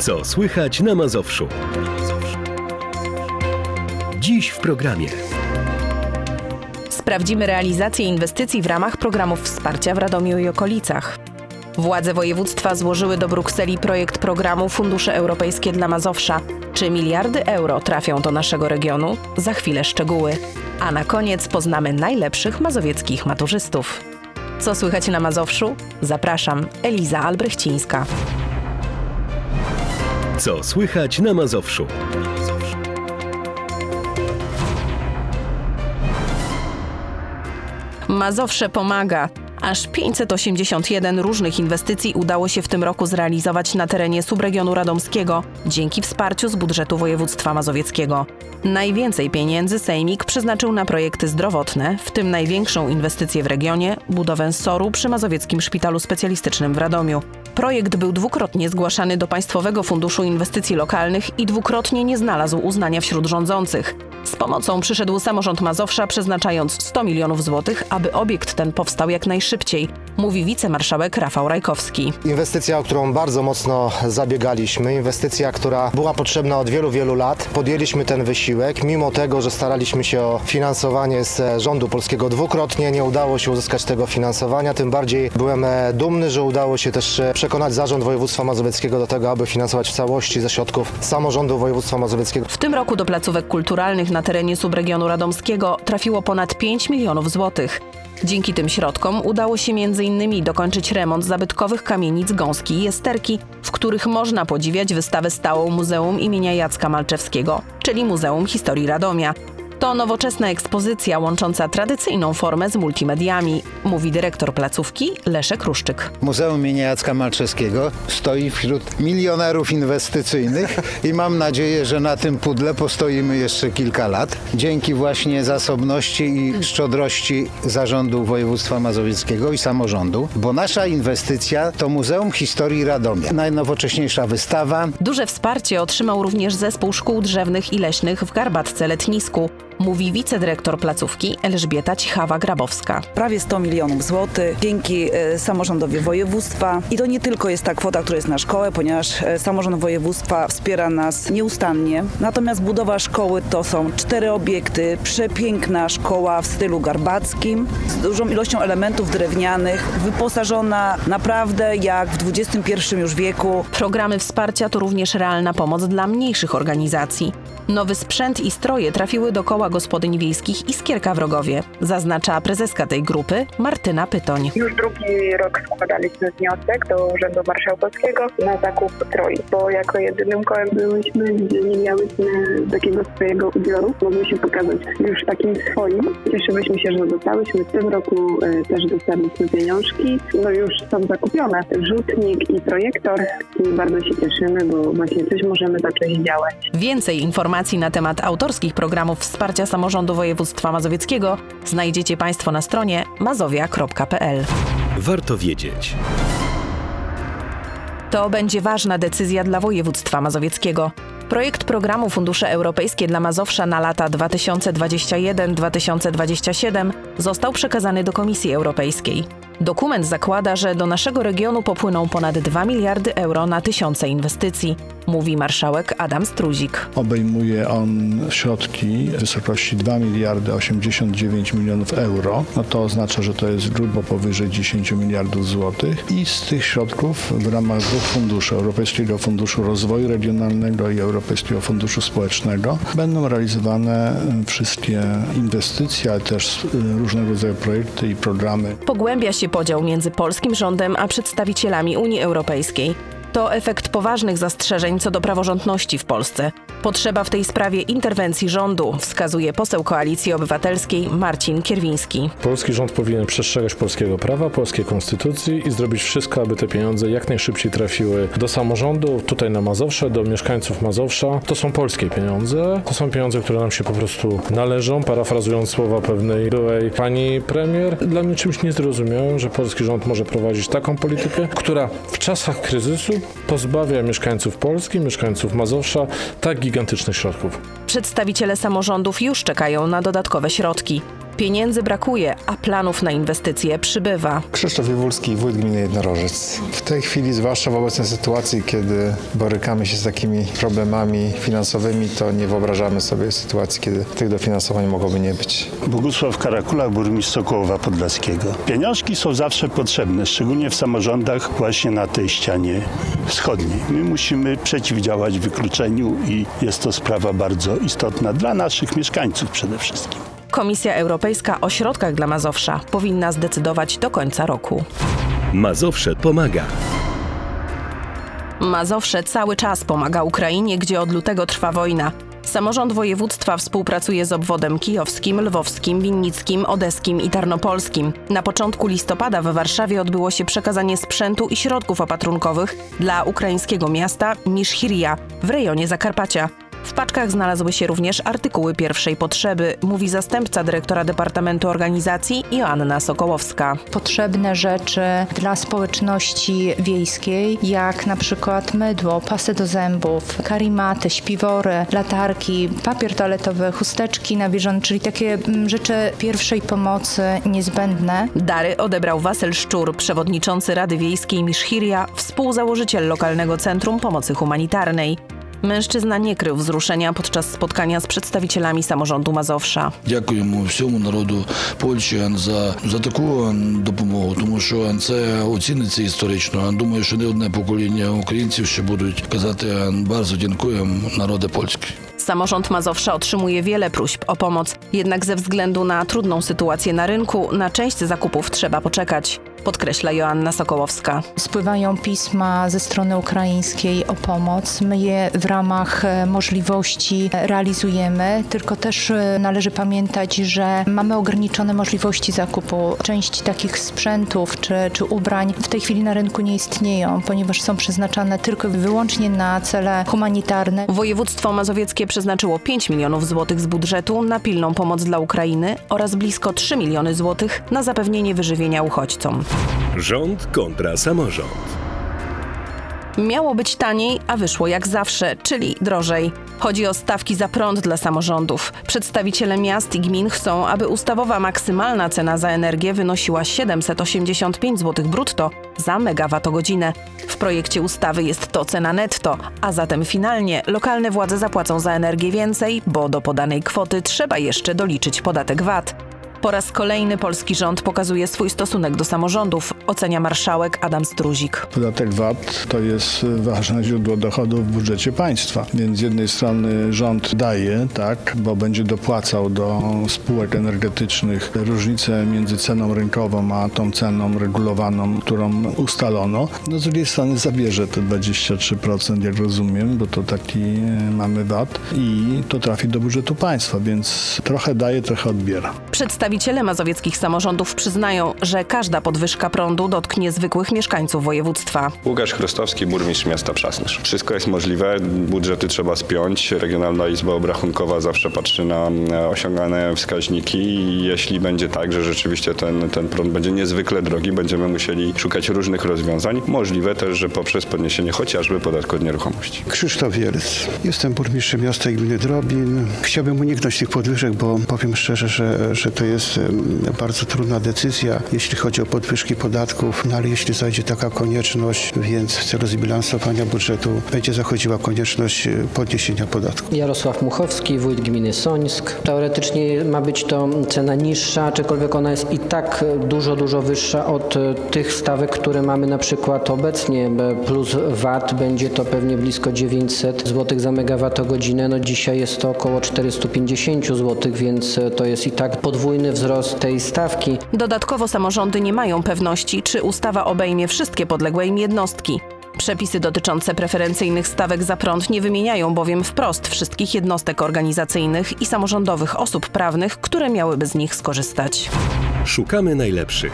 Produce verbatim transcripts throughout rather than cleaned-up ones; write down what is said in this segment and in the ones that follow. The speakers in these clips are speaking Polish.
Co słychać na Mazowszu? Dziś w programie. Sprawdzimy realizację inwestycji w ramach programów wsparcia w Radomiu i okolicach. Władze województwa złożyły do Brukseli projekt programu Fundusze Europejskie dla Mazowsza. Czy miliardy euro trafią do naszego regionu? Za chwilę szczegóły. A na koniec poznamy najlepszych mazowieckich maturzystów. Co słychać na Mazowszu? Zapraszam, Eliza Albrechcińska. Co słychać na Mazowszu? Mazowsze pomaga. Aż pięćset osiemdziesiąt jeden różnych inwestycji udało się w tym roku zrealizować na terenie subregionu radomskiego dzięki wsparciu z budżetu województwa mazowieckiego. Najwięcej pieniędzy Sejmik przeznaczył na projekty zdrowotne, w tym największą inwestycję w regionie – budowę soru przy Mazowieckim Szpitalu Specjalistycznym w Radomiu. Projekt był dwukrotnie zgłaszany do Państwowego Funduszu Inwestycji Lokalnych i dwukrotnie nie znalazł uznania wśród rządzących. Z pomocą przyszedł samorząd Mazowsza, przeznaczając sto milionów złotych, aby obiekt ten powstał jak najszybciej, mówi wicemarszałek Rafał Rajkowski. Inwestycja, o którą bardzo mocno zabiegaliśmy, inwestycja, która była potrzebna od wielu, wielu lat. Podjęliśmy ten wysiłek, mimo tego, że staraliśmy się o finansowanie z rządu polskiego dwukrotnie, nie udało się uzyskać tego finansowania, tym bardziej byłem dumny, że udało się też przekonać zarząd województwa mazowieckiego do tego, aby finansować w całości ze środków samorządu województwa mazowieckiego. W tym roku do placówek kulturalnych na terenie subregionu radomskiego trafiło ponad pięć milionów złotych. Dzięki tym środkom udało się między innymi dokończyć remont zabytkowych kamienic Gąski i Esterki, w których można podziwiać wystawę stałą Muzeum imienia Jacka Malczewskiego, czyli Muzeum Historii Radomia. To nowoczesna ekspozycja łącząca tradycyjną formę z multimediami, mówi dyrektor placówki Leszek Ruszczyk. Muzeum imienia Jacka Malczewskiego stoi wśród milionerów inwestycyjnych i mam nadzieję, że na tym pudle postoimy jeszcze kilka lat. Dzięki właśnie zasobności i szczodrości Zarządu Województwa Mazowieckiego i samorządu, bo nasza inwestycja to Muzeum Historii Radomia. Najnowocześniejsza wystawa. Duże wsparcie otrzymał również Zespół Szkół Drzewnych i Leśnych w Garbatce-Letnisku, mówi wicedyrektor placówki Elżbieta Cichawa-Grabowska. Prawie sto milionów złotych dzięki e, samorządowi województwa. I to nie tylko jest ta kwota, która jest na szkołę, ponieważ e, samorząd województwa wspiera nas nieustannie. Natomiast budowa szkoły to są cztery obiekty, przepiękna szkoła w stylu garbackim, z dużą ilością elementów drewnianych, wyposażona naprawdę jak w dwudziestym pierwszym już wieku. Programy wsparcia to również realna pomoc dla mniejszych organizacji. Nowy sprzęt i stroje trafiły do koła gospodyń wiejskich Iskierka w Rogowie, zaznacza prezeska tej grupy Martyna Pytoń. Już drugi rok składaliśmy wniosek do Urzędu Marszałkowskiego na zakup stroi, bo jako jedynym kołem byłyśmy, gdzie nie miałyśmy takiego swojego ubiorу. Mogliśmy pokazać już takim swoim. Cieszyłyśmy się, że dostałyśmy. W tym roku y, też dostaliśmy pieniążki. No już są zakupione rzutnik i projektor. I bardzo się cieszymy, bo właśnie coś możemy zacząć działać. Więcej informacji na temat autorskich programów wsparcia samorządu województwa mazowieckiego znajdziecie Państwo na stronie mazowia kropka p l. Warto wiedzieć. To będzie ważna decyzja dla województwa mazowieckiego. Projekt programu Fundusze Europejskie dla Mazowsza na lata dwa tysiące dwudziesty pierwszy do dwa tysiące dwudziestego siódmego został przekazany do Komisji Europejskiej. Dokument zakłada, że do naszego regionu popłyną ponad dwa miliardy euro na tysiące inwestycji, mówi marszałek Adam Struzik. Obejmuje on środki w wysokości dwa miliardy osiemdziesiąt dziewięć milionów euro. No to oznacza, że to jest grubo powyżej dziesięć miliardów złotych. I z tych środków w ramach dwóch funduszy, Europejskiego Funduszu Rozwoju Regionalnego i Europejskiego Funduszu Społecznego, będą realizowane wszystkie inwestycje, ale też różnego rodzaju projekty i programy. Pogłębia się podział między polskim rządem a przedstawicielami Unii Europejskiej. To efekt poważnych zastrzeżeń co do praworządności w Polsce. Potrzeba w tej sprawie interwencji rządu, wskazuje poseł Koalicji Obywatelskiej Marcin Kierwiński. Polski rząd powinien przestrzegać polskiego prawa, polskiej konstytucji i zrobić wszystko, aby te pieniądze jak najszybciej trafiły do samorządu, tutaj na Mazowsze, do mieszkańców Mazowsza. To są polskie pieniądze, to są pieniądze, które nam się po prostu należą, parafrazując słowa pewnej byłej pani premier. Dla mnie czymś niezrozumiałym, że polski rząd może prowadzić taką politykę, która w czasach kryzysu pozbawia mieszkańców Polski, mieszkańców Mazowsza tak gigantycznych środków. Przedstawiciele samorządów już czekają na dodatkowe środki. Pieniędzy brakuje, a planów na inwestycje przybywa. Krzysztof Jewulski, wójt gminy Jednorożec. W tej chwili, zwłaszcza w obecnej sytuacji, kiedy borykamy się z takimi problemami finansowymi, to nie wyobrażamy sobie sytuacji, kiedy tych dofinansowań mogłoby nie być. Bogusław Karakula, burmistrz Sokołowa Podlaskiego. Pieniążki są zawsze potrzebne, szczególnie w samorządach właśnie na tej ścianie wschodniej. My musimy przeciwdziałać wykluczeniu i jest to sprawa bardzo istotna dla naszych mieszkańców przede wszystkim. Komisja Europejska o środkach dla Mazowsza powinna zdecydować do końca roku. Mazowsze pomaga. Mazowsze cały czas pomaga Ukrainie, gdzie od lutego trwa wojna. Samorząd województwa współpracuje z obwodem kijowskim, lwowskim, winnickim, odeskim i tarnopolskim. Na początku listopada w Warszawie odbyło się przekazanie sprzętu i środków opatrunkowych dla ukraińskiego miasta Miszhiria w rejonie Zakarpacia. W paczkach znalazły się również artykuły pierwszej potrzeby, mówi zastępca dyrektora Departamentu Organizacji Joanna Sokołowska. Potrzebne rzeczy dla społeczności wiejskiej, jak na przykład mydło, pasy do zębów, karimaty, śpiwory, latarki, papier toaletowy, chusteczki nawilżone, czyli takie rzeczy pierwszej pomocy niezbędne. Dary odebrał Wasyl Szczur, przewodniczący Rady Wiejskiej Miszhiria, współzałożyciel lokalnego Centrum Pomocy Humanitarnej. Mężczyzna nie krył wzruszenia podczas spotkania z przedstawicielami samorządu Mazowsza. Дякуємо всьому народу Польщі за, за таку допомогу, тому що це оціниться історично. Думаю, що не одне покоління українців ще будуть казати bardzo dziękuję народе польський. Samorząd Mazowsza otrzymuje wiele próśb o pomoc, jednak ze względu na trudną sytuację na rynku, na część zakupów trzeba poczekać, podkreśla Joanna Sokołowska. Spływają pisma ze strony ukraińskiej o pomoc. My je w ramach możliwości realizujemy, tylko też należy pamiętać, że mamy ograniczone możliwości zakupu. Część takich sprzętów czy, czy ubrań w tej chwili na rynku nie istnieją, ponieważ są przeznaczane tylko i wyłącznie na cele humanitarne. Województwo mazowieckie przeznaczyło pięć milionów złotych z budżetu na pilną pomoc dla Ukrainy oraz blisko trzy miliony złotych na zapewnienie wyżywienia uchodźcom. Rząd kontra samorząd. Miało być taniej, a wyszło jak zawsze, czyli drożej. Chodzi o stawki za prąd dla samorządów. Przedstawiciele miast i gmin chcą, aby ustawowa maksymalna cena za energię wynosiła siedemset osiemdziesiąt pięć złotych brutto za megawattogodzinę. W projekcie ustawy jest to cena netto, a zatem finalnie lokalne władze zapłacą za energię więcej, bo do podanej kwoty trzeba jeszcze doliczyć podatek V A T. Po raz kolejny polski rząd pokazuje swój stosunek do samorządów, ocenia marszałek Adam Struzik. Podatek V A T to jest ważne źródło dochodów w budżecie państwa, więc z jednej strony rząd daje, tak, bo będzie dopłacał do spółek energetycznych różnicę między ceną rynkową a tą ceną regulowaną, którą ustalono. No z drugiej strony zabierze te dwadzieścia trzy procent, jak rozumiem, bo to taki mamy V A T i to trafi do budżetu państwa, więc trochę daje, trochę odbiera. Przedstawiciele mazowieckich samorządów przyznają, że każda podwyżka prądu dotknie zwykłych mieszkańców województwa. Łukasz Chrostowski, burmistrz miasta Przasnysz. Wszystko jest możliwe, budżety trzeba spiąć. Regionalna Izba Obrachunkowa zawsze patrzy na osiągane wskaźniki i jeśli będzie tak, że rzeczywiście ten, ten prąd będzie niezwykle drogi, będziemy musieli szukać różnych rozwiązań. Możliwe też, że poprzez podniesienie chociażby podatku od nieruchomości. Krzysztof Wielc. Jestem burmistrzem miasta i gminy Drobin. Chciałbym uniknąć tych podwyżek, bo powiem szczerze, że, że to jest bardzo trudna decyzja, jeśli chodzi o podwyżki podatków, no ale jeśli zajdzie taka konieczność, więc w celu zbilansowania budżetu będzie zachodziła konieczność podniesienia podatku. Jarosław Muchowski, wójt gminy Sońsk. Teoretycznie ma być to cena niższa, aczkolwiek ona jest i tak dużo, dużo wyższa od tych stawek, które mamy na przykład obecnie, plus V A T będzie to pewnie blisko dziewięćset złotych za megawattogodzinę. No dzisiaj jest to około czterysta pięćdziesiąt złotych, więc to jest i tak podwójny wzrost tej stawki. Dodatkowo samorządy nie mają pewności, czy ustawa obejmie wszystkie podległe im jednostki. Przepisy dotyczące preferencyjnych stawek za prąd nie wymieniają bowiem wprost wszystkich jednostek organizacyjnych i samorządowych osób prawnych, które miałyby z nich skorzystać. Szukamy najlepszych.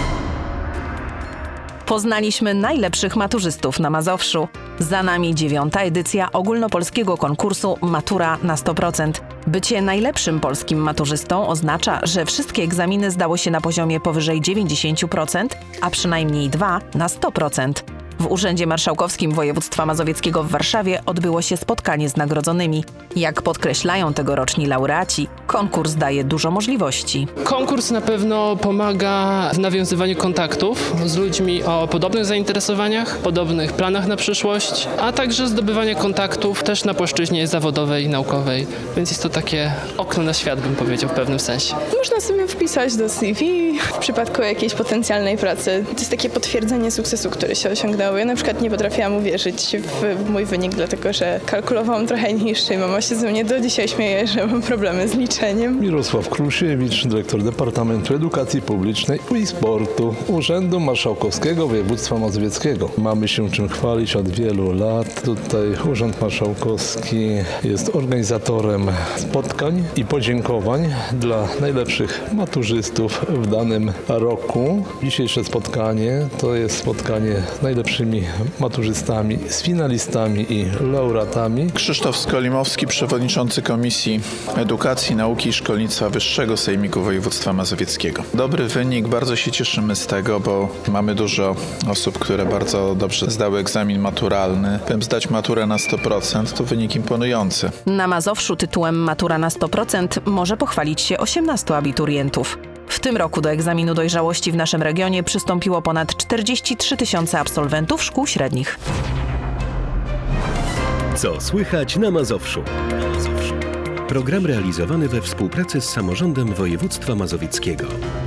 Poznaliśmy najlepszych maturzystów na Mazowszu. Za nami dziewiąta edycja ogólnopolskiego konkursu Matura na sto procent. Bycie najlepszym polskim maturzystą oznacza, że wszystkie egzaminy zdało się na poziomie powyżej dziewięćdziesiąt procent, a przynajmniej dwa na sto procent. W Urzędzie Marszałkowskim Województwa Mazowieckiego w Warszawie odbyło się spotkanie z nagrodzonymi. Jak podkreślają tegoroczni laureaci, konkurs daje dużo możliwości. Konkurs na pewno pomaga w nawiązywaniu kontaktów z ludźmi o podobnych zainteresowaniach, podobnych planach na przyszłość, a także zdobywania kontaktów też na płaszczyźnie zawodowej i naukowej. Więc jest to takie okno na świat, bym powiedział w pewnym sensie. Można sobie wpisać do C V w przypadku jakiejś potencjalnej pracy. To jest takie potwierdzenie sukcesu, który się osiągnęło. Ja na przykład nie potrafiłam uwierzyć w mój wynik, dlatego że kalkulowałam trochę niższy i mama się ze mnie do dzisiaj śmieje, że mam problemy z liczeniem. Mirosław Krusiewicz, dyrektor Departamentu Edukacji Publicznej i Sportu Urzędu Marszałkowskiego Województwa Mazowieckiego. Mamy się czym chwalić od wielu lat. Tutaj Urząd Marszałkowski jest organizatorem spotkań i podziękowań dla najlepszych maturzystów w danym roku. Dzisiejsze spotkanie to jest spotkanie z najlepszymi maturzystami, z finalistami i laureatami. Krzysztof Skolimowski, przewodniczący Komisji Edukacji, Nauki i Szkolnictwa Wyższego Sejmiku Województwa Mazowieckiego. Dobry wynik, bardzo się cieszymy z tego, bo mamy dużo osób, które bardzo dobrze zdały egzamin maturalny. Bym zdać maturę na sto procent, to wynik imponujący. Na Mazowszu tytułem Matura na sto procent może pochwalić się osiemnastu abiturientów. W tym roku do egzaminu dojrzałości w naszym regionie przystąpiło ponad czterdzieści trzy tysiące absolwentów szkół średnich. Co słychać na Mazowszu? Program realizowany we współpracy z Samorządem Województwa Mazowieckiego.